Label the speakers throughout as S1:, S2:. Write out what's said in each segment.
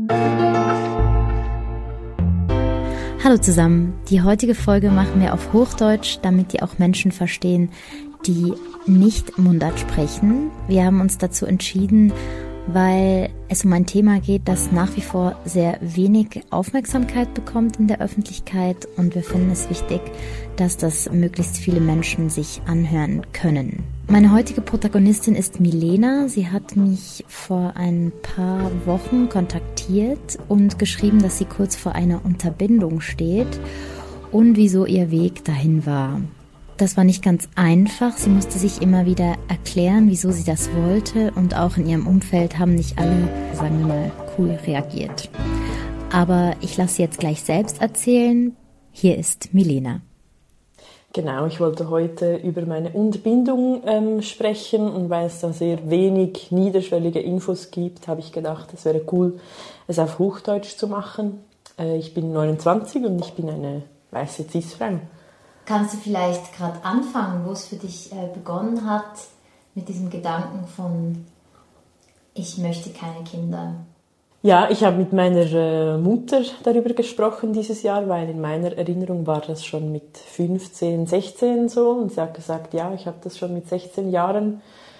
S1: Hallo zusammen, die heutige Folge machen wir auf Hochdeutsch, damit ihr auch Menschen verstehen, die nicht Mundart sprechen. Wir haben uns dazu entschieden, weil es um ein Thema geht, das nach wie vor sehr wenig Aufmerksamkeit bekommt in der Öffentlichkeit und wir finden es wichtig, dass das möglichst viele Menschen sich anhören können. Meine heutige Protagonistin ist Milena. Sie hat mich vor ein paar Wochen kontaktiert und geschrieben, dass sie kurz vor einer Unterbindung steht und wieso ihr Weg dahin war. Das war nicht ganz einfach. Sie musste sich immer wieder erklären, wieso sie das wollte und auch in ihrem Umfeld haben nicht alle, sagen wir mal, cool reagiert. Aber ich lasse sie jetzt gleich selbst erzählen. Hier ist Milena.
S2: Genau, ich wollte heute über meine Unterbindung sprechen und weil es da sehr wenig niederschwellige Infos gibt, habe ich gedacht, es wäre cool, es auf Hochdeutsch zu machen. Ich bin 29 und ich bin eine weiße Cis-Frau.
S1: Kannst du vielleicht gerade anfangen, wo es für dich begonnen hat mit diesem Gedanken von ich möchte keine Kinder?
S2: Ja, ich habe mit meiner Mutter darüber gesprochen dieses Jahr, weil in meiner Erinnerung war das schon mit 15, 16 so. Und sie hat gesagt, ja, ich habe das schon mit 16 Jahren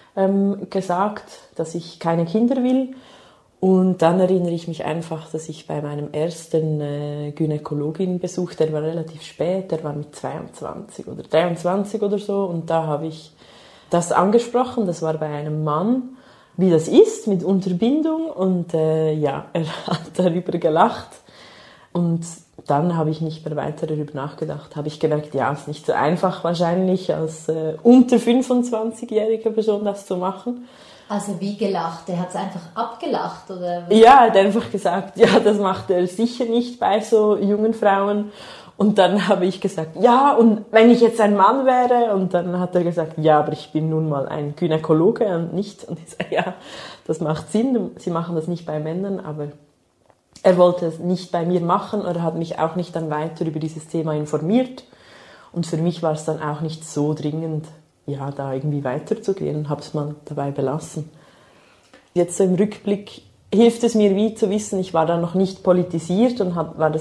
S2: gesagt, dass ich keine Kinder will. Und dann erinnere ich mich einfach, dass ich bei meinem ersten Gynäkologin-Besuch, der war relativ spät, der war mit 22 oder 23 oder so. Und da habe ich das angesprochen, das war bei einem Mann, wie das ist mit Unterbindung und ja, er hat darüber gelacht und dann habe ich nicht mehr weiter darüber nachgedacht, habe ich gemerkt, ja, es ist nicht so einfach wahrscheinlich als unter 25-jährige Person das zu machen.
S1: Also wie gelacht? Er hat es einfach abgelacht, oder?
S2: Ja, er hat einfach gesagt, ja, das macht er sicher nicht bei so jungen Frauen. Und dann habe ich gesagt, ja, und wenn ich jetzt ein Mann wäre? Und dann hat er gesagt, ja, aber ich bin nun mal ein Gynäkologe und nicht. Und ich sage, ja, das macht Sinn, Sie machen das nicht bei Männern, aber er wollte es nicht bei mir machen oder hat mich auch nicht dann weiter über dieses Thema informiert. Und für mich war es dann auch nicht so dringend, ja, da irgendwie weiterzugehen und habe es mal dabei belassen. Jetzt so im Rückblick hilft es mir wie zu wissen, ich war da noch nicht politisiert und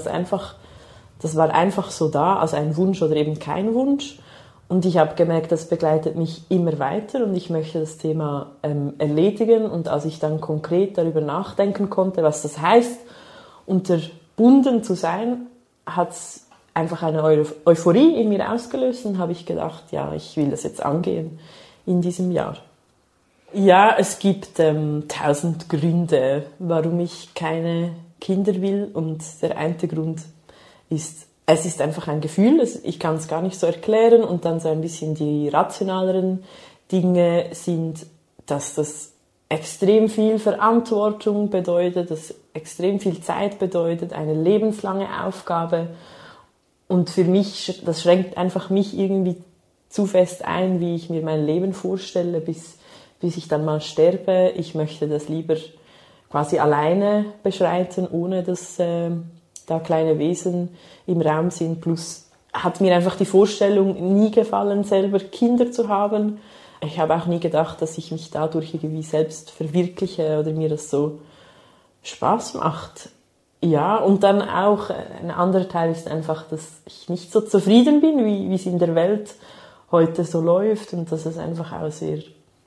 S2: das war einfach so da, als ein Wunsch oder eben kein Wunsch. Und ich habe gemerkt, das begleitet mich immer weiter und ich möchte das Thema erledigen. Und als ich dann konkret darüber nachdenken konnte, was das heißt, unterbunden zu sein, hat es einfach eine Euphorie in mir ausgelöst und habe ich gedacht, ja, ich will das jetzt angehen in diesem Jahr. Ja, es gibt 1000 Gründe, warum ich keine Kinder will und der eine Grund ist, es ist einfach ein Gefühl, ich kann es gar nicht so erklären und dann so ein bisschen die rationaleren Dinge sind, dass das extrem viel Verantwortung bedeutet, dass extrem viel Zeit bedeutet, eine lebenslange Aufgabe und für mich, das schränkt einfach mich irgendwie zu fest ein, wie ich mir mein Leben vorstelle, bis ich dann mal sterbe. Ich möchte das lieber quasi alleine beschreiten, ohne dass da kleine Wesen im Raum sind. Plus hat mir einfach die Vorstellung nie gefallen, selber Kinder zu haben. Ich habe auch nie gedacht, dass ich mich dadurch irgendwie selbst verwirkliche oder mir das so Spaß macht. Ja, und dann auch ein anderer Teil ist einfach, dass ich nicht so zufrieden bin, wie es in der Welt heute so läuft und dass es einfach auch sehr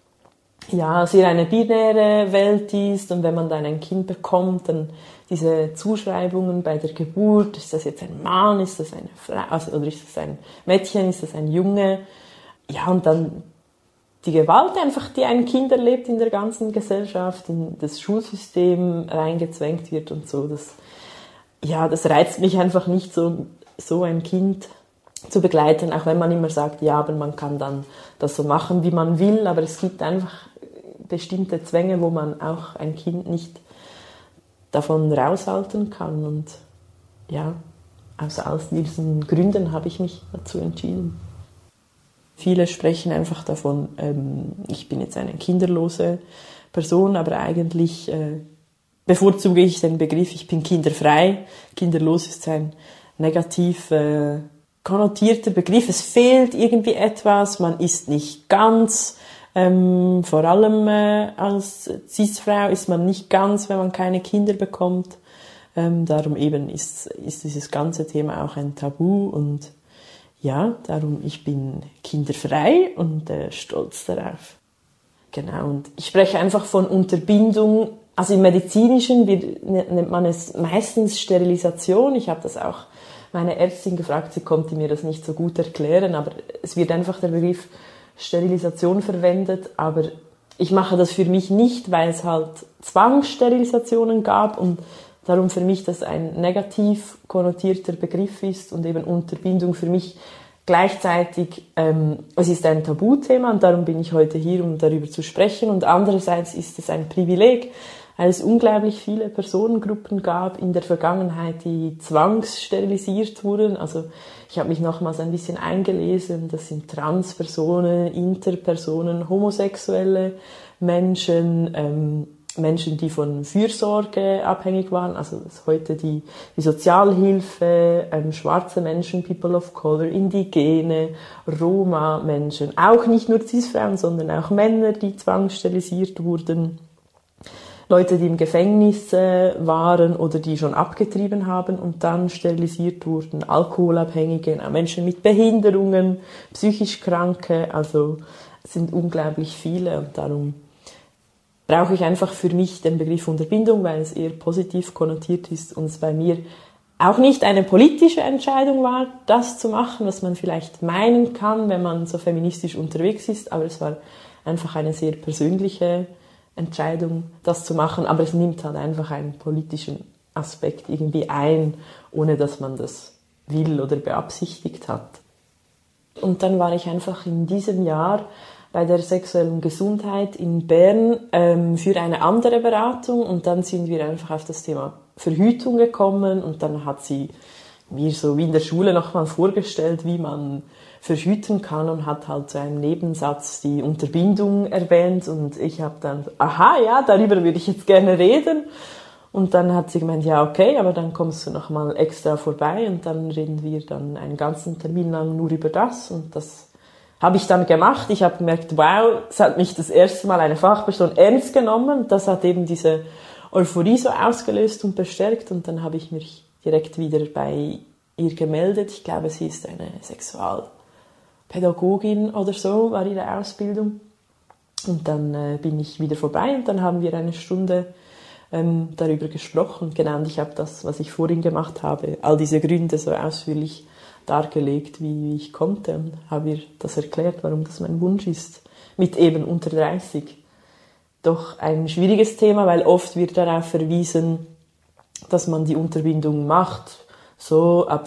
S2: eine binäre Welt ist und wenn man dann ein Kind bekommt, dann diese Zuschreibungen bei der Geburt, ist das jetzt ein Mann, ist das eine Frau, oder ist das ein Mädchen, ist das ein Junge? Ja, und dann die Gewalt einfach, die ein Kind erlebt in der ganzen Gesellschaft, in das Schulsystem reingezwängt wird und so, das reizt mich einfach nicht so ein Kind zu begleiten, auch wenn man immer sagt, ja, aber man kann dann das so machen, wie man will, aber es gibt einfach bestimmte Zwänge, wo man auch ein Kind nicht davon raushalten kann und ja, aus all diesen Gründen habe ich mich dazu entschieden. Viele sprechen einfach davon, ich bin jetzt eine kinderlose Person, aber eigentlich bevorzuge ich den Begriff, ich bin kinderfrei. Kinderlos ist ein negativ konnotierter Begriff. Es fehlt irgendwie etwas, man ist nicht ganz Vor allem als Cis-Frau ist man nicht ganz, wenn man keine Kinder bekommt. Darum eben ist dieses ganze Thema auch ein Tabu und ja, darum ich bin kinderfrei und stolz darauf. Genau, und ich spreche einfach von Unterbindung, also im Medizinischen nennt man es meistens Sterilisation. Ich habe das auch meine Ärztin gefragt, sie konnte mir das nicht so gut erklären, aber es wird einfach der Begriff Sterilisation verwendet, aber ich mache das für mich nicht, weil es halt Zwangssterilisationen gab und darum für mich das ein negativ konnotierter Begriff ist und eben Unterbindung für mich gleichzeitig, es ist ein Tabuthema und darum bin ich heute hier, um darüber zu sprechen und andererseits ist es ein Privileg, weil es unglaublich viele Personengruppen gab in der Vergangenheit, die zwangssterilisiert wurden. Also ich habe mich nochmals ein bisschen eingelesen, das sind Transpersonen, Interpersonen, homosexuelle Menschen, Menschen, die von Fürsorge abhängig waren, also heute die Sozialhilfe, schwarze Menschen, People of Color, Indigene, Roma-Menschen, auch nicht nur Cis-Frauen, sondern auch Männer, die zwangssterilisiert wurden, Leute, die im Gefängnis waren oder die schon abgetrieben haben und dann sterilisiert wurden, Alkoholabhängige, auch Menschen mit Behinderungen, psychisch Kranke, also es sind unglaublich viele und darum brauche ich einfach für mich den Begriff Unterbindung, weil es eher positiv konnotiert ist und es bei mir auch nicht eine politische Entscheidung war, das zu machen, was man vielleicht meinen kann, wenn man so feministisch unterwegs ist, aber es war einfach eine sehr persönliche Entscheidung, das zu machen, aber es nimmt halt einfach einen politischen Aspekt irgendwie ein, ohne dass man das will oder beabsichtigt hat. Und dann war ich einfach in diesem Jahr bei der sexuellen Gesundheit in Bern für eine andere Beratung und dann sind wir einfach auf das Thema Verhütung gekommen und dann hat sie mir so wie in der Schule nochmal vorgestellt, wie man verhüten kann und hat halt so einen Nebensatz die Unterbindung erwähnt und ich habe dann, aha, ja, darüber würde ich jetzt gerne reden und dann hat sie gemeint, ja, okay, aber dann kommst du nochmal extra vorbei und dann reden wir dann einen ganzen Termin lang nur über das und das habe ich dann gemacht. Ich habe gemerkt, wow, es hat mich das erste Mal eine Fachperson ernst genommen. Das hat eben diese Euphorie so ausgelöst und bestärkt. Und dann habe ich mich direkt wieder bei ihr gemeldet. Ich glaube, sie ist eine Sexualpädagogin oder so, war ihre Ausbildung. Und dann bin ich wieder vorbei und dann haben wir eine Stunde darüber gesprochen. Genau, und ich habe das, was ich vorhin gemacht habe, all diese Gründe so ausführlich dargelegt, wie ich konnte und habe ihr das erklärt, warum das mein Wunsch ist, mit eben unter 30. Doch ein schwieriges Thema, weil oft wird darauf verwiesen, dass man die Unterbindung macht, so ab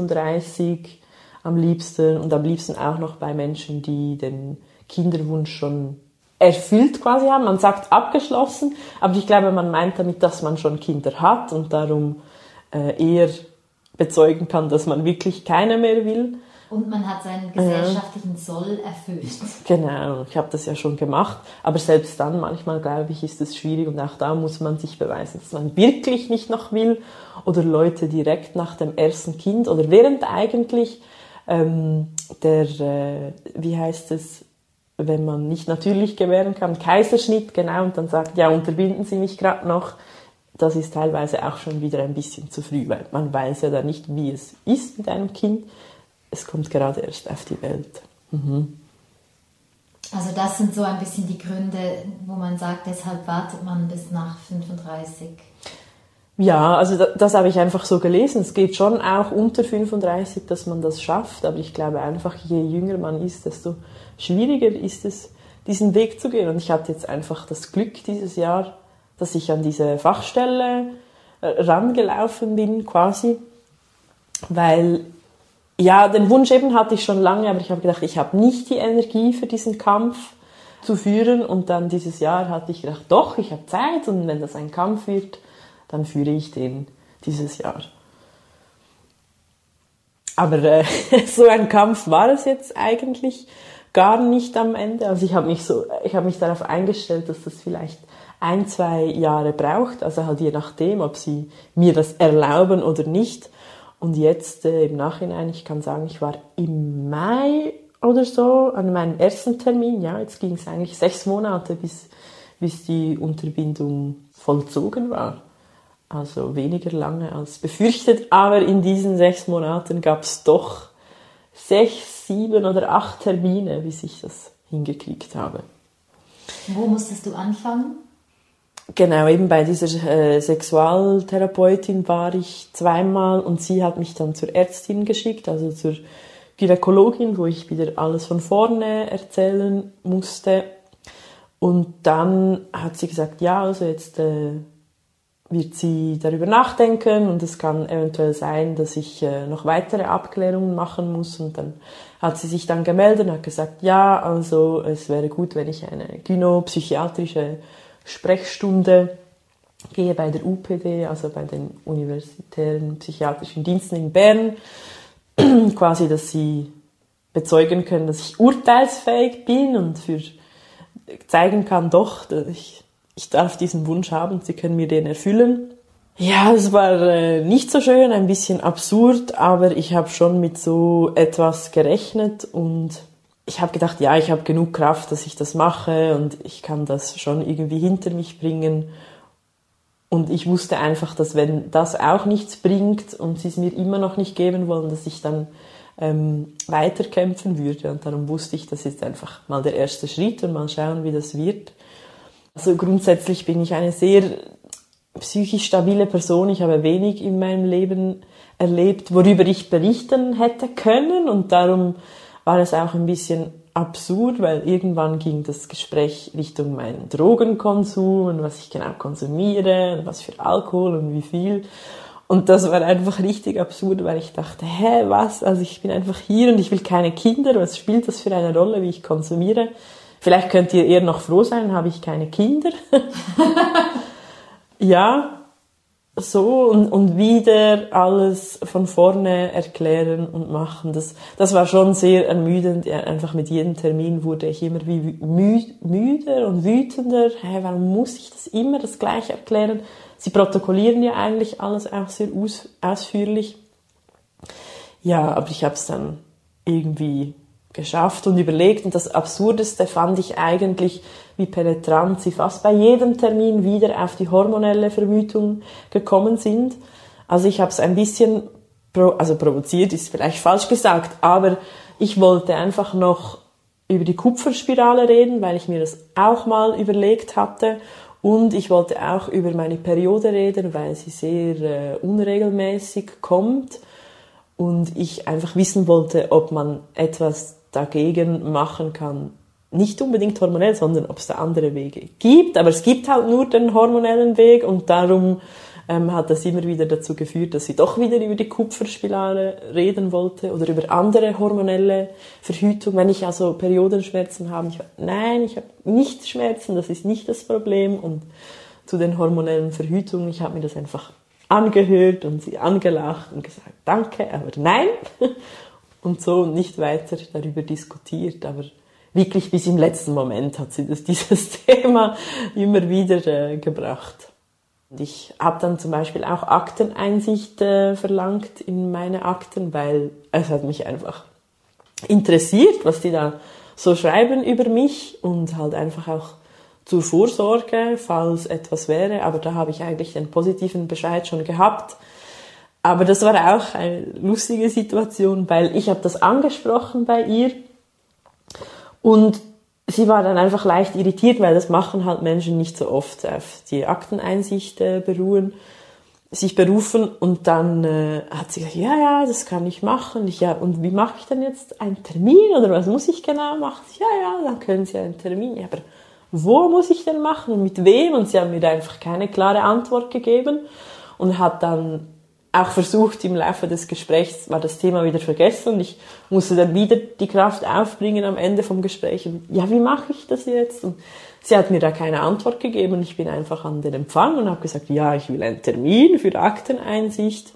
S2: 35 am liebsten und am liebsten auch noch bei Menschen, die den Kinderwunsch schon erfüllt quasi haben. Man sagt abgeschlossen, aber ich glaube, man meint damit, dass man schon Kinder hat und darum eher bezeugen kann, dass man wirklich keine mehr will.
S1: Und man hat seinen gesellschaftlichen Soll erfüllt.
S2: Genau, ich habe das ja schon gemacht. Aber selbst dann, manchmal glaube ich, ist es schwierig und auch da muss man sich beweisen, dass man wirklich nicht noch will. Oder Leute direkt nach dem ersten Kind oder während eigentlich wie heißt es, wenn man nicht natürlich gebären kann, Kaiserschnitt, genau, und dann sagt, ja, unterbinden Sie mich gerade noch. Das ist teilweise auch schon wieder ein bisschen zu früh, weil man weiß ja dann nicht, wie es ist mit einem Kind. Es kommt gerade erst auf die Welt. Mhm.
S1: Also das sind so ein bisschen die Gründe, wo man sagt, deshalb wartet man bis nach 35.
S2: Ja, also das habe ich einfach so gelesen. Es geht schon auch unter 35, dass man das schafft. Aber ich glaube einfach, je jünger man ist, desto schwieriger ist es, diesen Weg zu gehen. Und ich hatte jetzt einfach das Glück dieses Jahr, dass ich an diese Fachstelle rangelaufen bin, quasi. Weil, ja, den Wunsch eben hatte ich schon lange, aber ich habe gedacht, ich habe nicht die Energie für diesen Kampf zu führen. Und dann dieses Jahr hatte ich gedacht, doch, ich habe Zeit. Und wenn das ein Kampf wird, dann führe ich den dieses Jahr. Aber so ein Kampf war es jetzt eigentlich gar nicht am Ende. Also ich habe mich darauf eingestellt, dass das vielleicht 1-2 Jahre braucht, also halt je nachdem, ob sie mir das erlauben oder nicht. Und jetzt im Nachhinein, ich kann sagen, ich war im Mai oder so, an meinem ersten Termin. Ja, jetzt ging es eigentlich 6 Monate, bis die Unterbindung vollzogen war. Also weniger lange als befürchtet, aber in diesen 6 Monaten gab es doch 6, 7 oder 8 Termine, bis ich das hingekriegt habe.
S1: Wo musstest du anfangen?
S2: Genau, eben bei dieser Sexualtherapeutin war ich 2-mal und sie hat mich dann zur Ärztin geschickt, also zur Gynäkologin, wo ich wieder alles von vorne erzählen musste. Und dann hat sie gesagt, ja, also jetzt wird sie darüber nachdenken und es kann eventuell sein, dass ich noch weitere Abklärungen machen muss. Und dann hat sie sich dann gemeldet und hat gesagt, ja, also es wäre gut, wenn ich eine gynopsychiatrische Sprechstunde gehe bei der UPD, also bei den Universitären Psychiatrischen Diensten in Bern, quasi, dass sie bezeugen können, dass ich urteilsfähig bin und zeigen kann, doch, dass ich darf diesen Wunsch haben, sie können mir den erfüllen. Ja, es war nicht so schön, ein bisschen absurd, aber ich habe schon mit so etwas gerechnet und ich habe gedacht, ja, ich habe genug Kraft, dass ich das mache und ich kann das schon irgendwie hinter mich bringen. Und ich wusste einfach, dass wenn das auch nichts bringt und sie es mir immer noch nicht geben wollen, dass ich dann weiterkämpfen würde. Und darum wusste ich, das ist einfach mal der erste Schritt und mal schauen, wie das wird. Also grundsätzlich bin ich eine sehr psychisch stabile Person. Ich habe wenig in meinem Leben erlebt, worüber ich berichten hätte können. Und darum war es auch ein bisschen absurd, weil irgendwann ging das Gespräch Richtung meinen Drogenkonsum und was ich genau konsumiere und was für Alkohol und wie viel. Und das war einfach richtig absurd, weil ich dachte, was? Also ich bin einfach hier und ich will keine Kinder. Was spielt das für eine Rolle, wie ich konsumiere? Vielleicht könnt ihr eher noch froh sein, habe ich keine Kinder. Ja, so und wieder alles von vorne erklären und machen. Das war schon sehr ermüdend. Ja, einfach mit jedem Termin wurde ich immer wie müder und wütender. Warum muss ich das immer das Gleiche erklären? Sie protokollieren ja eigentlich alles auch sehr ausführlich. Ja, aber ich habe es dann irgendwie geschafft und überlegt. Und das Absurdeste fand ich eigentlich, wie penetrant sie fast bei jedem Termin wieder auf die hormonelle Verhütung gekommen sind. Also ich habe es ein bisschen, provoziert ist vielleicht falsch gesagt, aber ich wollte einfach noch über die Kupferspirale reden, weil ich mir das auch mal überlegt hatte. Und ich wollte auch über meine Periode reden, weil sie sehr unregelmäßig kommt. Und ich einfach wissen wollte, ob man etwas dagegen machen kann. Nicht unbedingt hormonell, sondern ob es da andere Wege gibt. Aber es gibt halt nur den hormonellen Weg und darum hat das immer wieder dazu geführt, dass ich doch wieder über die Kupferspirale reden wollte oder über andere hormonelle Verhütung. Wenn ich also Periodenschmerzen habe, ich habe nicht Schmerzen, das ist nicht das Problem. Und zu den hormonellen Verhütungen, ich habe mir das einfach angehört und sie angelacht und gesagt, danke, aber nein. Und so nicht weiter darüber diskutiert, aber wirklich bis im letzten Moment hat sie dieses Thema immer wieder gebracht. Und ich habe dann zum Beispiel auch Akteneinsicht verlangt in meine Akten, weil es hat mich einfach interessiert, was die da so schreiben über mich und halt einfach auch zur Vorsorge, falls etwas wäre. Aber da habe ich eigentlich den positiven Bescheid schon gehabt. Aber das war auch eine lustige Situation, weil ich habe das angesprochen bei ihr und sie war dann einfach leicht irritiert, weil das machen halt Menschen nicht so oft auf die Akteneinsicht sich berufen und dann hat sie gesagt, ja, das kann ich machen. Und wie mache ich denn jetzt einen Termin oder was muss ich genau machen? Ja, dann können Sie einen Termin. Ja, aber wo muss ich denn machen und mit wem? Und sie haben mir da einfach keine klare Antwort gegeben und hat dann auch versucht, im Laufe des Gesprächs war das Thema wieder vergessen und ich musste dann wieder die Kraft aufbringen am Ende vom Gespräch. Und, ja, wie mache ich das jetzt? Und sie hat mir da keine Antwort gegeben und ich bin einfach an den Empfang und habe gesagt, ja, ich will einen Termin für Akteneinsicht.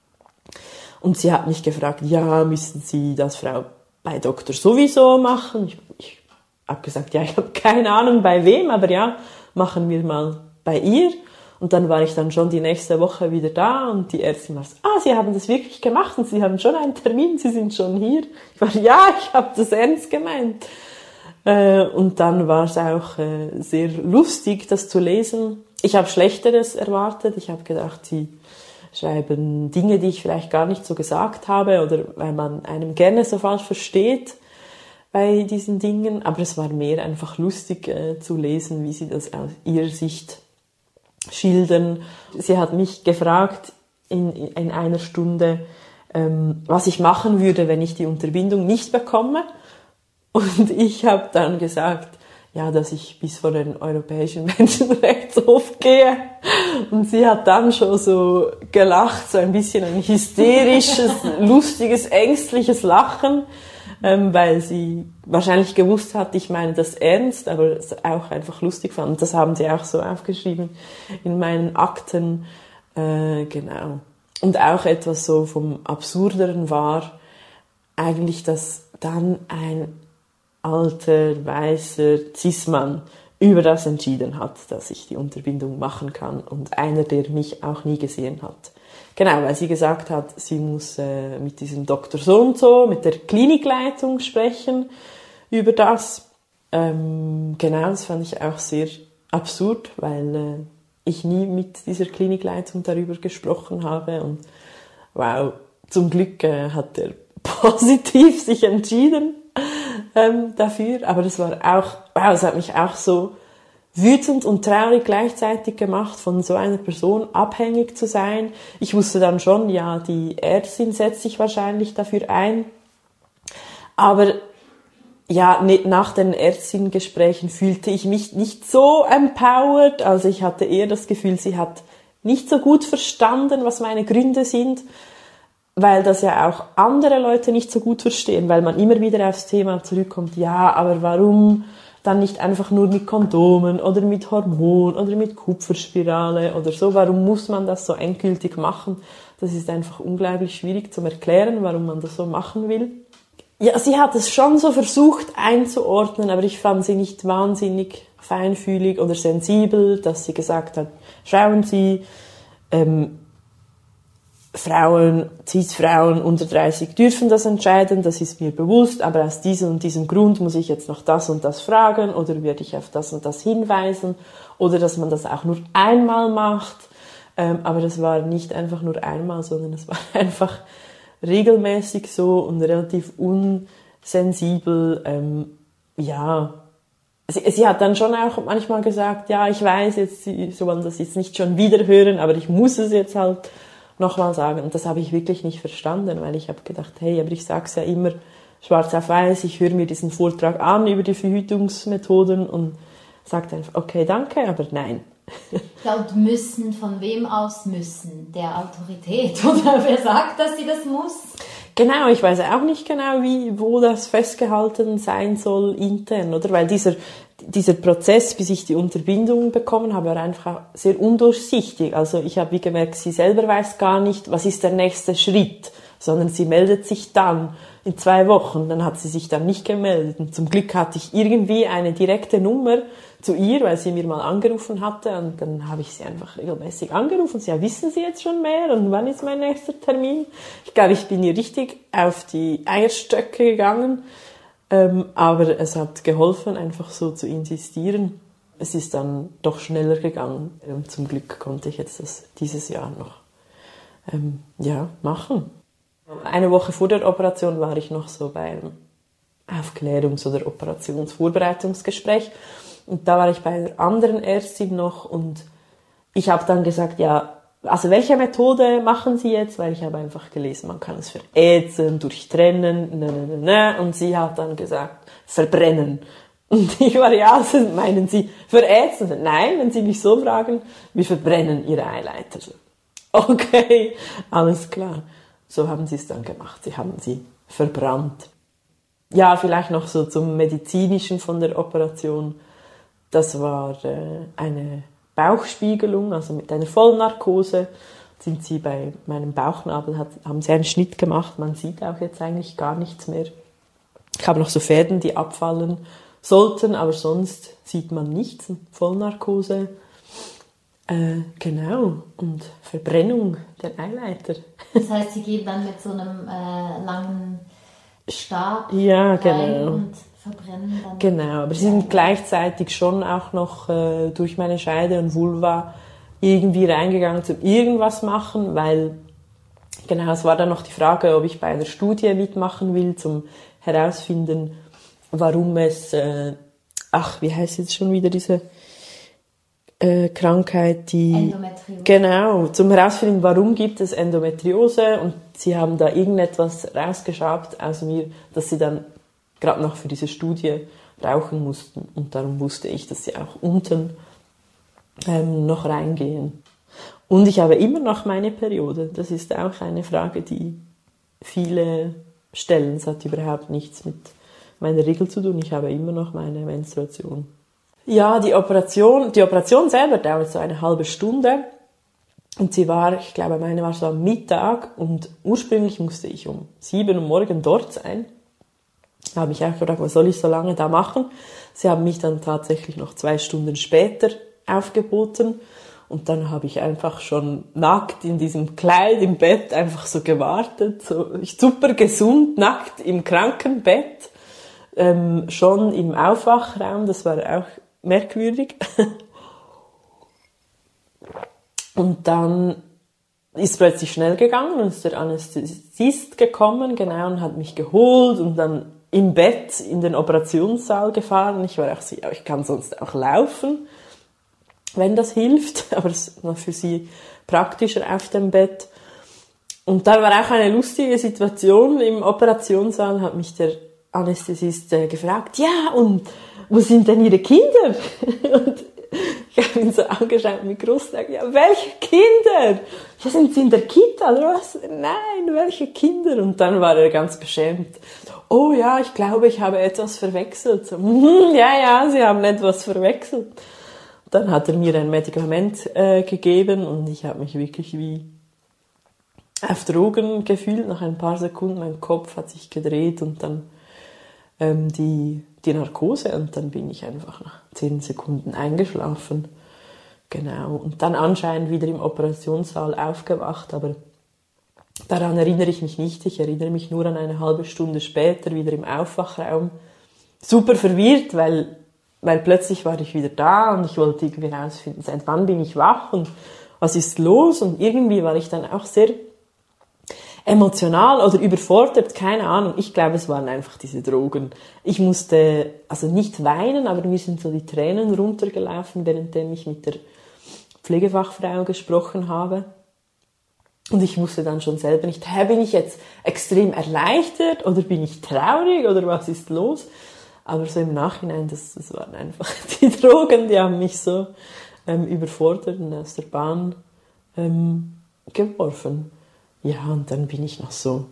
S2: Und sie hat mich gefragt, ja, müssen Sie das, Frau, bei Doktor sowieso machen? Ich habe gesagt, ja, ich habe keine Ahnung bei wem, aber ja, machen wir mal bei ihr. Und dann war ich dann schon die nächste Woche wieder da und die Ärztin war so, Sie haben das wirklich gemacht und Sie haben schon einen Termin, Sie sind schon hier. Ich war, ja, ich habe das ernst gemeint. Und dann war es auch sehr lustig, das zu lesen. Ich habe Schlechteres erwartet. Ich habe gedacht, sie schreiben Dinge, die ich vielleicht gar nicht so gesagt habe oder weil man einem gerne so falsch versteht bei diesen Dingen. Aber es war mehr einfach lustig zu lesen, wie sie das aus ihrer Sicht schildern. Sie hat mich gefragt in einer Stunde, was ich machen würde, wenn ich die Unterbindung nicht bekomme. Und ich habe dann gesagt, ja, dass ich bis vor den Europäischen Menschenrechtshof gehe. Und sie hat dann schon so gelacht, so ein bisschen ein hysterisches, lustiges, ängstliches Lachen, weil sie wahrscheinlich gewusst hat, ich meine das ernst, aber es auch einfach lustig fand. Und das haben sie auch so aufgeschrieben in meinen Akten, genau. Und auch etwas so vom Absurderen war eigentlich, dass dann ein alter, weißer Cis-Mann über das entschieden hat, dass ich die Unterbindung machen kann und einer, der mich auch nie gesehen hat. Genau, weil sie gesagt hat, sie muss mit diesem Doktor so und so, mit der Klinikleitung sprechen über das. Genau, das fand ich auch sehr absurd, weil ich nie mit dieser Klinikleitung darüber gesprochen habe und wow, zum Glück hat er positiv sich entschieden dafür, aber das war auch, wow, es hat mich auch so wütend und traurig gleichzeitig gemacht, von so einer Person abhängig zu sein. Ich wusste dann schon, ja, die Ärztin setzt sich wahrscheinlich dafür ein, aber ja, nach den Ärztinnengesprächen fühlte ich mich nicht so empowered, also ich hatte eher das Gefühl, sie hat nicht so gut verstanden, was meine Gründe sind, weil das ja auch andere Leute nicht so gut verstehen, weil man immer wieder aufs Thema zurückkommt, ja, aber warum dann nicht einfach nur mit Kondomen oder mit Hormon oder mit Kupferspirale oder so, warum muss man das so endgültig machen? Das ist einfach unglaublich schwierig zu erklären, warum man das so machen will. Ja, sie hat es schon so versucht einzuordnen, aber ich fand sie nicht wahnsinnig feinfühlig oder sensibel, dass sie gesagt hat, schauen Sie, Cis-Frauen unter 30 dürfen das entscheiden, das ist mir bewusst, aber aus diesem und diesem Grund muss ich jetzt noch das und das fragen oder werde ich auf das und das hinweisen oder dass man das auch nur einmal macht. Aber das war nicht einfach nur einmal, sondern es war einfach regelmäßig so und relativ unsensibel. Ja, sie hat dann schon auch manchmal gesagt, ja, ich weiß jetzt, Sie wollen das jetzt nicht schon wieder hören, aber ich muss es jetzt halt nochmal sagen. Und das habe ich wirklich nicht verstanden, weil ich habe gedacht, hey, aber ich sag's ja immer schwarz auf weiß, ich höre mir diesen Vortrag an über die Verhütungsmethoden und sage einfach, okay, danke, aber nein.
S1: Ja, und müssen, von wem aus müssen? Der Autorität? Oder wer sagt, dass sie das muss?
S2: Genau, ich weiß auch nicht genau, wo das festgehalten sein soll intern, oder? Weil dieser Prozess, bis ich die Unterbindung bekommen habe, war einfach sehr undurchsichtig. Also ich habe wie gemerkt, sie selber weiß gar nicht, was ist der nächste Schritt, sondern sie meldet sich dann in 2 Wochen. Dann hat sie sich dann nicht gemeldet. Und zum Glück hatte ich irgendwie eine direkte Nummer zu ihr, weil sie mir mal angerufen hatte. Und dann habe ich sie einfach regelmäßig angerufen. Ja, wissen Sie jetzt schon mehr? Und wann ist mein nächster Termin? Ich glaube, ich bin ihr richtig auf die Eierstöcke gegangen. Aber es hat geholfen, einfach so zu insistieren. Es ist dann doch schneller gegangen. Zum Glück konnte ich jetzt das dieses Jahr noch machen. Eine Woche vor der Operation war ich noch so beim Aufklärungs- oder Operationsvorbereitungsgespräch. Und da war ich bei einer anderen Ärztin noch und ich habe dann gesagt, ja, also welche Methode machen Sie jetzt? Weil ich habe einfach gelesen, man kann es verätzen, durchtrennen, und sie hat dann gesagt, verbrennen. Und ich war, ja, meinen Sie verätzen? Nein, wenn Sie mich so fragen, wir verbrennen Ihre Eileiter. Okay, alles klar. So haben sie es dann gemacht. Sie haben sie verbrannt. Ja, vielleicht noch so zum Medizinischen von der Operation. Das war eine Bauchspiegelung, also mit einer Vollnarkose sind sie bei meinem Bauchnabel, haben sie einen Schnitt gemacht. Man sieht auch jetzt eigentlich gar nichts mehr. Ich habe noch so Fäden, die abfallen sollten, aber sonst sieht man nichts. Vollnarkose. Genau, und Verbrennung der Eileiter.
S1: Das heißt, Sie gehen dann mit so einem langen Stab
S2: ja,
S1: rein und verbrennen dann.
S2: Genau, aber sie sind gleichzeitig schon auch noch durch meine Scheide und Vulva irgendwie reingegangen zum irgendwas machen, weil genau, es war dann noch die Frage, ob ich bei einer Studie mitmachen will, zum herausfinden, warum es, wie heißt jetzt schon wieder diese Krankheit, die...
S1: Endometriose.
S2: Genau, zum herausfinden, warum gibt es Endometriose, und sie haben da irgendetwas rausgeschabt aus mir, dass sie dann gerade noch für diese Studie rauchen mussten, und darum wusste ich, dass sie auch unten noch reingehen. Und ich habe immer noch meine Periode. Das ist auch eine Frage, die viele stellen. Es hat überhaupt nichts mit meiner Regel zu tun. Ich habe immer noch meine Menstruation. Ja, die Operation selber dauert so eine halbe Stunde. Und sie war, ich glaube, meine war so am Mittag, und ursprünglich musste ich um 7 Uhr morgens dort sein. Da habe ich auch gedacht, was soll ich so lange da machen? Sie haben mich dann tatsächlich noch 2 Stunden später aufgeboten. Und dann habe ich einfach schon nackt in diesem Kleid im Bett einfach so gewartet, so super gesund, nackt im Krankenbett, schon im Aufwachraum, das war auch merkwürdig. Und dann ist plötzlich schnell gegangen und ist der Anästhesist gekommen, genau, und hat mich geholt und dann im Bett in den Operationssaal gefahren. Ich war auch so, ja, ich kann sonst auch laufen, wenn das hilft, aber es ist noch für sie praktischer auf dem Bett. Und dann war auch eine lustige Situation im Operationssaal, hat mich der Anästhesist gefragt, ja, und wo sind denn Ihre Kinder? Und ich habe ihn so angeschaut mit Großaugen, ja, welche Kinder? Ja, sind Sie in der Kita oder was? Nein, welche Kinder? Und dann war er ganz beschämt. Oh ja, ich glaube, ich habe etwas verwechselt. So, ja, Sie haben etwas verwechselt. Dann hat er mir ein Medikament gegeben und ich habe mich wirklich wie auf Drogen gefühlt. Nach ein paar Sekunden, mein Kopf hat sich gedreht und dann die Narkose, und dann bin ich einfach nach 10 Sekunden eingeschlafen. Genau. Und dann anscheinend wieder im Operationssaal aufgewacht, aber daran erinnere ich mich nicht. Ich erinnere mich nur an eine halbe Stunde später wieder im Aufwachraum. Super verwirrt, weil plötzlich war ich wieder da und ich wollte irgendwie herausfinden, seit wann bin ich wach und was ist los, und irgendwie war ich dann auch sehr emotional oder überfordert, keine Ahnung. Ich glaube, es waren einfach diese Drogen. Ich musste also nicht weinen, aber mir sind so die Tränen runtergelaufen, währenddem ich mit der Pflegefachfrau gesprochen habe. Und ich wusste dann schon selber nicht, bin ich jetzt extrem erleichtert oder bin ich traurig oder was ist los? Aber so im Nachhinein, das waren einfach die Drogen, die haben mich so überfordert und aus der Bahn geworfen. Ja, und dann bin ich noch so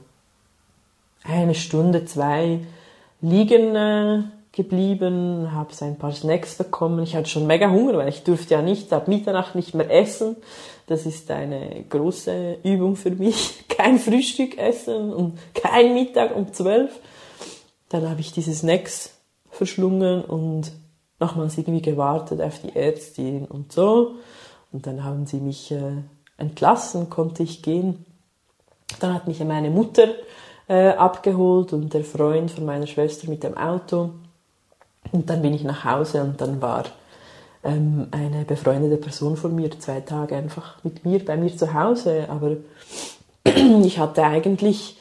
S2: 1 Stunde, 2 liegen geblieben, habe so ein paar Snacks bekommen. Ich hatte schon mega Hunger, weil ich durfte ja nicht ab Mitternacht nicht mehr essen. Das ist eine große Übung für mich. Kein Frühstück essen und kein Mittag um 12. Dann habe ich diese Snacks verschlungen und nochmals irgendwie gewartet auf die Ärztin und so. Und dann haben sie mich entlassen, konnte ich gehen. Dann hat mich meine Mutter abgeholt und der Freund von meiner Schwester mit dem Auto. Und dann bin ich nach Hause und dann war eine befreundete Person von mir 2 Tage einfach mit mir, bei mir zu Hause. Aber ich hatte eigentlich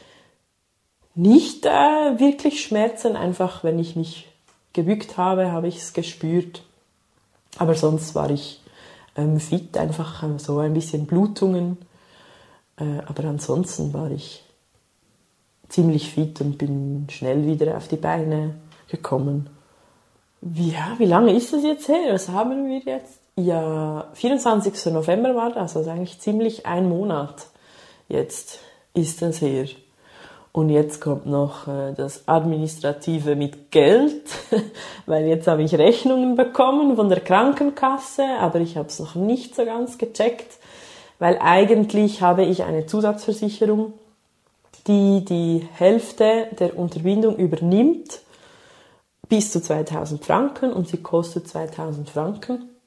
S2: nicht wirklich Schmerzen, einfach wenn ich mich gebückt habe, habe ich es gespürt. Aber sonst war ich fit, einfach so ein bisschen Blutungen. Aber ansonsten war ich ziemlich fit und bin schnell wieder auf die Beine gekommen. Wie lange ist das jetzt her? Was haben wir jetzt? Ja, 24. November war das, also eigentlich ziemlich 1 Monat jetzt ist das her. Und jetzt kommt noch das Administrative mit Geld, weil jetzt habe ich Rechnungen bekommen von der Krankenkasse, aber ich habe es noch nicht so ganz gecheckt, weil eigentlich habe ich eine Zusatzversicherung, die die Hälfte der Unterbindung übernimmt, bis zu 2.000 Franken, und sie kostet 2.000 Franken.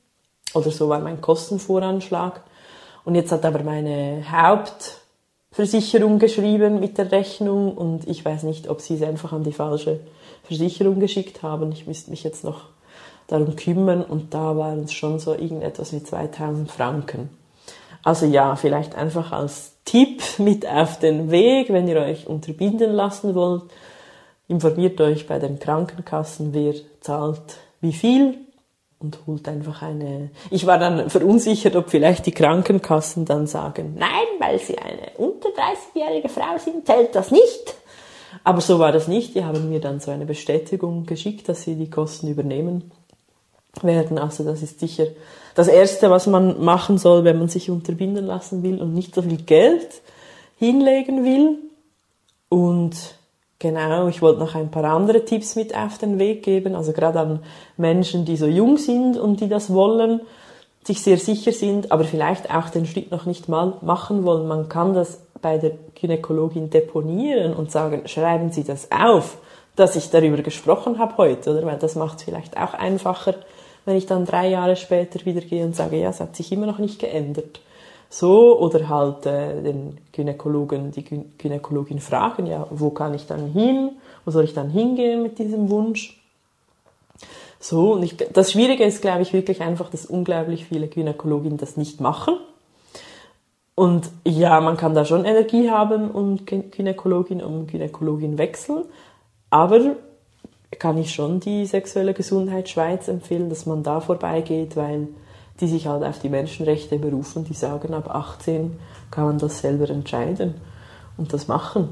S2: Oder so war mein Kostenvoranschlag. Und jetzt hat aber meine Hauptversicherung geschrieben mit der Rechnung und ich weiß nicht, ob sie es einfach an die falsche Versicherung geschickt haben. Ich müsste mich jetzt noch darum kümmern und da waren es schon so irgendetwas wie 2000 Franken. Also ja, vielleicht einfach als Tipp mit auf den Weg, wenn ihr euch unterbinden lassen wollt. Informiert euch bei den Krankenkassen, wer zahlt wie viel und holt einfach eine... Ich war dann verunsichert, ob vielleicht die Krankenkassen dann sagen, nein, weil sie eine unter 30-jährige Frau sind, zählt das nicht. Aber so war das nicht. Die haben mir dann so eine Bestätigung geschickt, dass sie die Kosten übernehmen werden. Also das ist sicher das Erste, was man machen soll, wenn man sich unterbinden lassen will und nicht so viel Geld hinlegen will. Und genau, ich wollte noch ein paar andere Tipps mit auf den Weg geben, also gerade an Menschen, die so jung sind und die das wollen, sich sehr sicher sind, aber vielleicht auch den Schritt noch nicht mal machen wollen. Man kann das bei der Gynäkologin deponieren und sagen, schreiben Sie das auf, dass ich darüber gesprochen habe heute, oder? Weil das macht es vielleicht auch einfacher, wenn ich dann 3 Jahre später wieder gehe und sage, ja, es hat sich immer noch nicht geändert. So, oder halt den Gynäkologen, die Gynäkologin fragen, ja, wo kann ich dann hin? Wo soll ich dann hingehen mit diesem Wunsch? So, und das Schwierige ist, glaube ich, wirklich einfach, dass unglaublich viele Gynäkologinnen das nicht machen. Und ja, man kann da schon Energie haben und Gynäkologin wechseln, aber kann ich schon die Sexuelle Gesundheit Schweiz empfehlen, dass man da vorbeigeht, weil die sich halt auf die Menschenrechte berufen, die sagen, ab 18 kann man das selber entscheiden und das machen.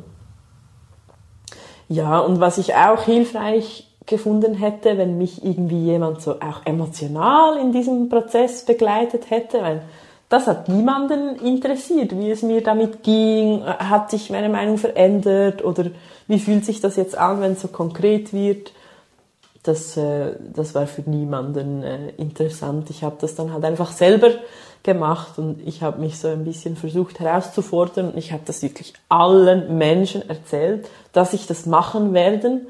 S2: Ja, und was ich auch hilfreich gefunden hätte, wenn mich irgendwie jemand so auch emotional in diesem Prozess begleitet hätte, weil das hat niemanden interessiert, wie es mir damit ging, hat sich meine Meinung verändert oder wie fühlt sich das jetzt an, wenn es so konkret wird. Das war für niemanden interessant. Ich habe das dann halt einfach selber gemacht und ich habe mich so ein bisschen versucht herauszufordern und ich habe das wirklich allen Menschen erzählt, dass ich das machen werde.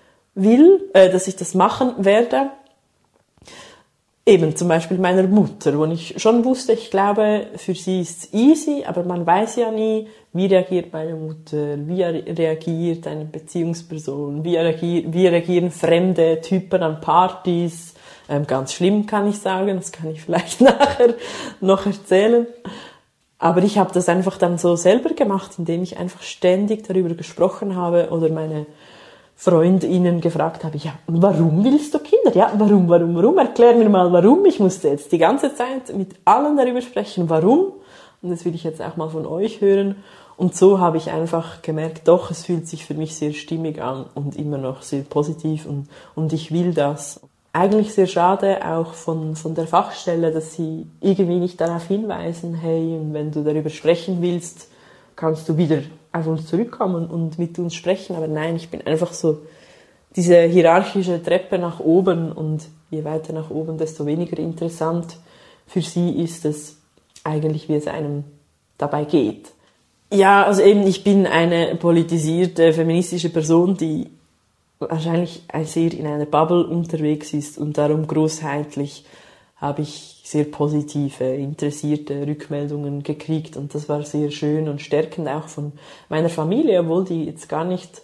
S2: Eben zum Beispiel meiner Mutter, wo ich schon wusste, ich glaube, für sie ist es easy, aber man weiß ja nie, wie reagiert meine Mutter, wie reagiert eine Beziehungsperson, wie reagieren fremde Typen an Partys. Ganz schlimm kann ich sagen, das kann ich vielleicht nachher noch erzählen. Aber ich habe das einfach dann so selber gemacht, indem ich einfach ständig darüber gesprochen habe oder meine FreundInnen gefragt habe, ja, warum willst du Kinder? Ja, warum? Erklär mir mal, warum. Ich musste jetzt die ganze Zeit mit allen darüber sprechen, warum. Und das will ich jetzt auch mal von euch hören. Und so habe ich einfach gemerkt, doch, es fühlt sich für mich sehr stimmig an und immer noch sehr positiv und ich will das. Eigentlich sehr schade auch von der Fachstelle, dass sie irgendwie nicht darauf hinweisen, hey, wenn du darüber sprechen willst, kannst du wieder auf uns zurückkommen und mit uns sprechen. Aber nein, ich bin einfach so diese hierarchische Treppe nach oben und je weiter nach oben, desto weniger interessant für sie ist es eigentlich, wie es einem dabei geht. Ja, also eben, ich bin eine politisierte, feministische Person, die wahrscheinlich sehr in einer Bubble unterwegs ist und darum großheitlich habe ich sehr positive, interessierte Rückmeldungen gekriegt und das war sehr schön und stärkend auch von meiner Familie, obwohl die jetzt gar nicht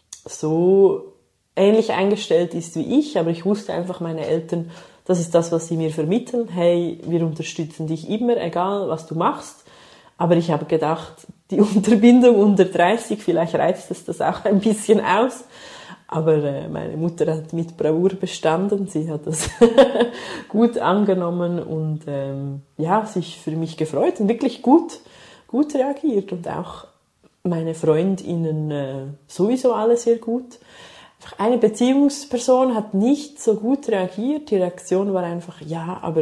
S2: so ähnlich eingestellt ist wie ich, aber ich wusste einfach, meine Eltern, das ist das, was sie mir vermitteln, hey, wir unterstützen dich immer, egal was du machst, aber ich habe gedacht, die Unterbindung unter 30, vielleicht reizt es das auch ein bisschen aus. Aber meine Mutter hat mit Bravour bestanden, sie hat das gut angenommen und sich für mich gefreut und wirklich gut reagiert. Und auch meine FreundInnen sowieso alle sehr gut. Einfach eine Beziehungsperson hat nicht so gut reagiert, die Reaktion war einfach, ja, aber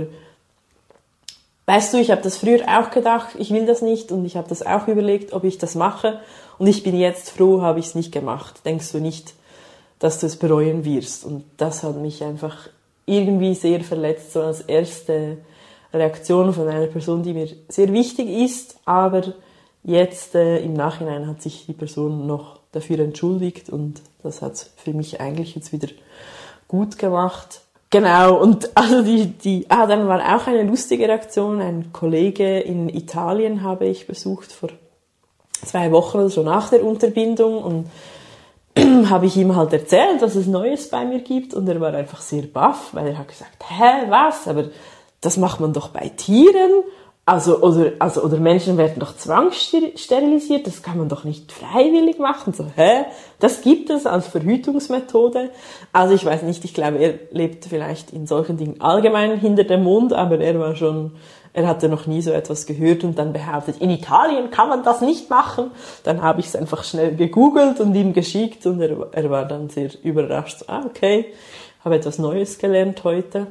S2: weißt du, ich habe das früher auch gedacht, ich will das nicht und ich habe das auch überlegt, ob ich das mache und ich bin jetzt froh, habe ich es nicht gemacht. Denkst du nicht, dass du es bereuen wirst? Und das hat mich einfach irgendwie sehr verletzt, so als erste Reaktion von einer Person, die mir sehr wichtig ist, aber jetzt im Nachhinein hat sich die Person noch dafür entschuldigt und das hat es für mich eigentlich jetzt wieder gut gemacht. Genau, und also dann war auch eine lustige Reaktion. Ein Kollege in Italien habe ich besucht vor 2 Wochen oder so nach der Unterbindung und habe ich ihm halt erzählt, dass es Neues bei mir gibt und er war einfach sehr baff, weil er hat gesagt, was? Aber das macht man doch bei Tieren? Oder Menschen werden doch zwangssterilisiert, das kann man doch nicht freiwillig machen. So, das gibt es als Verhütungsmethode. Also ich weiß nicht, ich glaube, er lebt vielleicht in solchen Dingen allgemein hinter dem Mond, aber er hatte noch nie so etwas gehört und dann behauptet, in Italien kann man das nicht machen. Dann habe ich es einfach schnell gegoogelt und ihm geschickt und er war dann sehr überrascht. Okay, habe etwas Neues gelernt heute.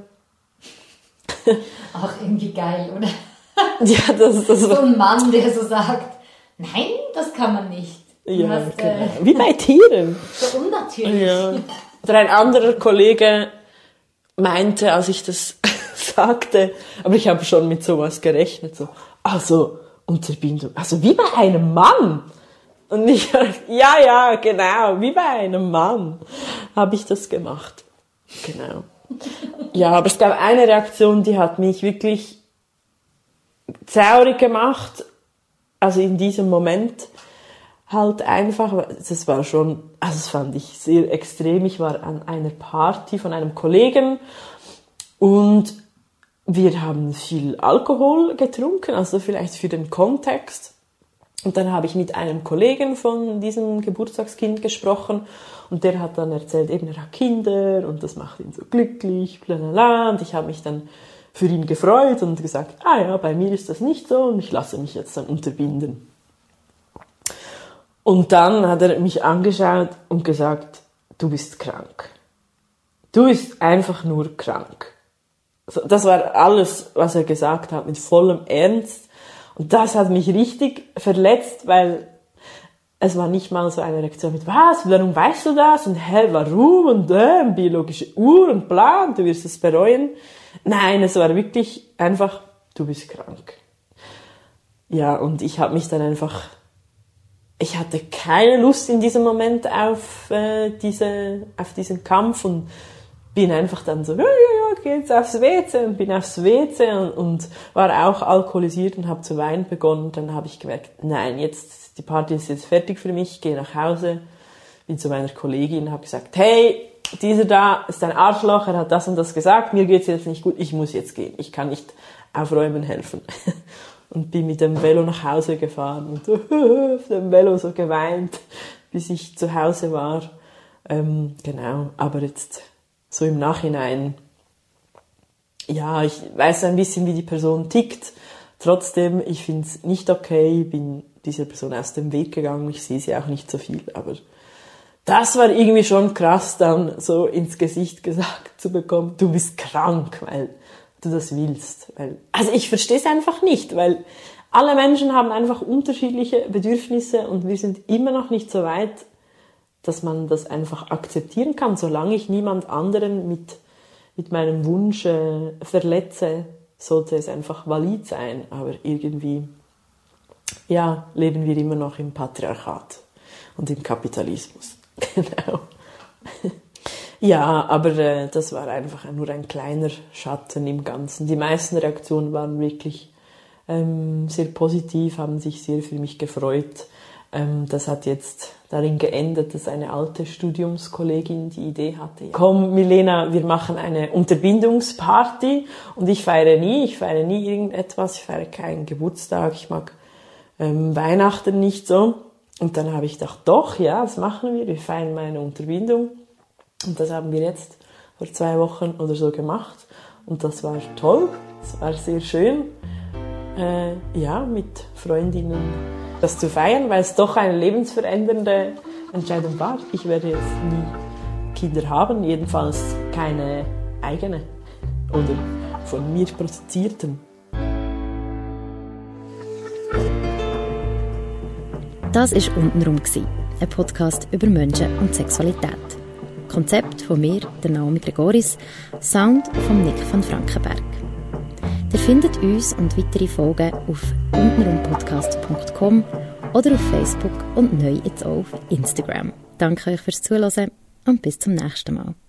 S1: Auch irgendwie geil, oder?
S2: Ja, das
S1: so ein Mann, der so sagt, nein, das kann man nicht.
S2: Ja, genau. Wie bei Tieren.
S1: So unnatürlich.
S2: Ja. Oder ein anderer Kollege meinte, als ich das sagte, aber ich habe schon mit sowas gerechnet, so, also Unterbindung, also wie bei einem Mann. Und ich, ja, genau, wie bei einem Mann habe ich das gemacht. Genau. Ja, aber es gab eine Reaktion, die hat mich wirklich traurig gemacht, also in diesem Moment halt einfach, das fand ich sehr extrem. Ich war an einer Party von einem Kollegen und wir haben viel Alkohol getrunken, also vielleicht für den Kontext. Und dann habe ich mit einem Kollegen von diesem Geburtstagskind gesprochen und der hat dann erzählt, eben er hat Kinder und das macht ihn so glücklich, blalala. Und ich habe mich dann für ihn gefreut und gesagt, ja, bei mir ist das nicht so und ich lasse mich jetzt dann unterbinden. Und dann hat er mich angeschaut und gesagt, du bist krank. Du bist einfach nur krank. Das war alles, was er gesagt hat, mit vollem Ernst. Und das hat mich richtig verletzt, weil es war nicht mal so eine Reaktion mit, was, warum weißt du das? Und warum? Und biologische Uhr und bla, und du wirst es bereuen. Nein, es war wirklich einfach, du bist krank. Ja, und ich habe mich dann einfach, ich hatte keine Lust in diesem Moment auf diesen Kampf und bin einfach dann so, ja, geh jetzt aufs WC und bin aufs WC und war auch alkoholisiert und habe zu weinen begonnen. Dann habe ich gemerkt, nein, die Party ist jetzt fertig für mich, gehe nach Hause, bin zu meiner Kollegin, habe gesagt, hey, dieser da ist ein Arschloch, er hat das und das gesagt, mir geht's jetzt nicht gut, ich muss jetzt gehen, ich kann nicht aufräumen helfen. Und bin mit dem Velo nach Hause gefahren und auf dem Velo so geweint, bis ich zu Hause war. Genau, aber jetzt so im Nachhinein, ja, ich weiß ein bisschen, wie die Person tickt. Trotzdem, ich finde es nicht okay, bin dieser Person aus dem Weg gegangen, ich sehe sie auch nicht so viel, aber das war irgendwie schon krass, dann so ins Gesicht gesagt zu bekommen, du bist krank, weil du das willst. Also ich verstehe es einfach nicht, weil alle Menschen haben einfach unterschiedliche Bedürfnisse und wir sind immer noch nicht so weit, dass man das einfach akzeptieren kann, solange ich niemand anderen mit meinem Wunsch verletze, sollte es einfach valid sein. Aber irgendwie, ja, leben wir immer noch im Patriarchat und im Kapitalismus. Genau. Ja, aber das war einfach nur ein kleiner Schatten im Ganzen. Die meisten Reaktionen waren wirklich sehr positiv, haben sich sehr für mich gefreut. Das hat jetzt darin geendet, dass eine alte Studiumskollegin die Idee hatte, komm Milena, wir machen eine Unterbindungsparty und ich feiere nie irgendetwas, ich feiere keinen Geburtstag, ich mag Weihnachten nicht so. Und dann habe ich gedacht, doch, ja, das machen wir feiern meine Unterbindung. Und das haben wir jetzt vor 2 Wochen oder so gemacht. Und das war toll, das war sehr schön, mit Freundinnen das zu feiern, weil es doch eine lebensverändernde Entscheidung war. Ich werde jetzt nie Kinder haben, jedenfalls keine eigene oder von mir produzierten.
S1: Das war «Untenrum», ein Podcast über Menschen und Sexualität. Konzept von mir, der Naomi Gregoris, Sound von Nick van Frankenberg. Ihr findet uns und weitere Folgen auf untenrumpodcast.com oder auf Facebook und neu jetzt auch auf Instagram. Danke euch fürs Zuhören und bis zum nächsten Mal.